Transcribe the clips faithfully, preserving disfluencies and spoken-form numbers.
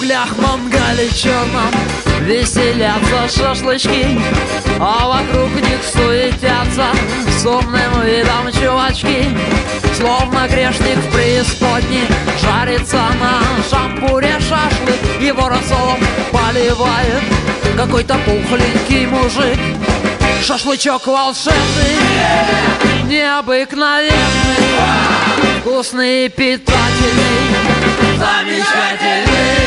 углях мангали черном веселятся шашлычки, а вокруг них суетятся с умным видом чувачки. Словно грешник в преисподней жарится на шампуре шашлык. Его рассолом поливает какой-то пухленький мужик. Шашлычок волшебный, необыкновенный, вкусный и питательный, замечательный.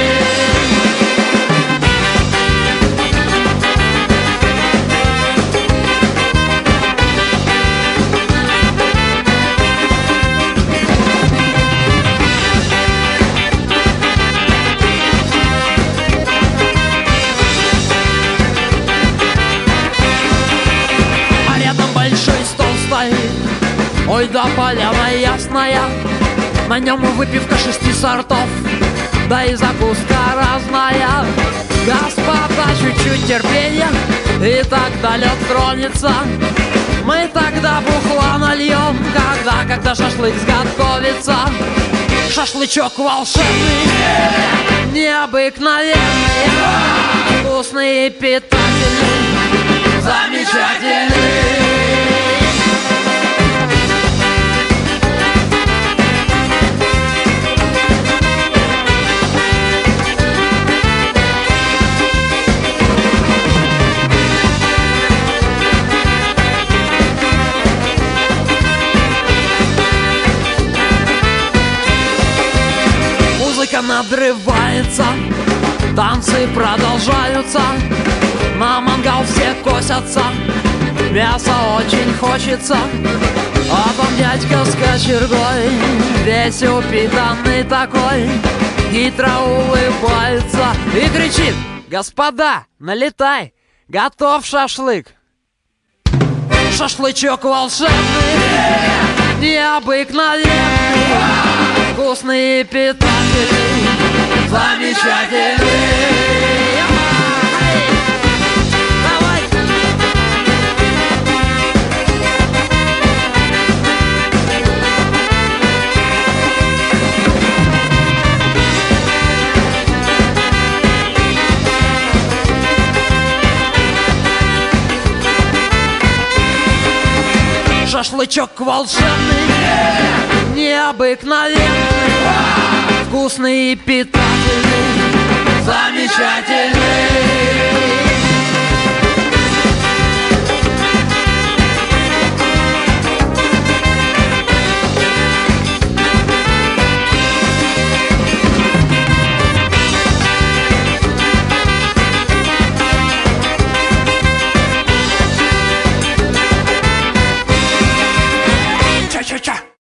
Ой, да поляна ясная, на нем выпивка шести сортов, да и закуска разная. Господа, чуть-чуть терпения, и тогда лед тронется. Мы тогда бухла нальем, когда, когда шашлык сготовится. Шашлычок волшебный, необыкновенный, вкусный и питательный, замечательный. Музыка надрывается, танцы продолжаются, на мангал все косятся, мясо очень хочется. А там дядька с кочергой, весь упитанный такой, хитро улыбается и кричит: господа, налетай, готов шашлык. Шашлычок волшебный, необыкновенный, вкусный и питательный, замечательный. Давай! Шашлычок волшебный, необыкновенный, вкусный и питательный, замечательный.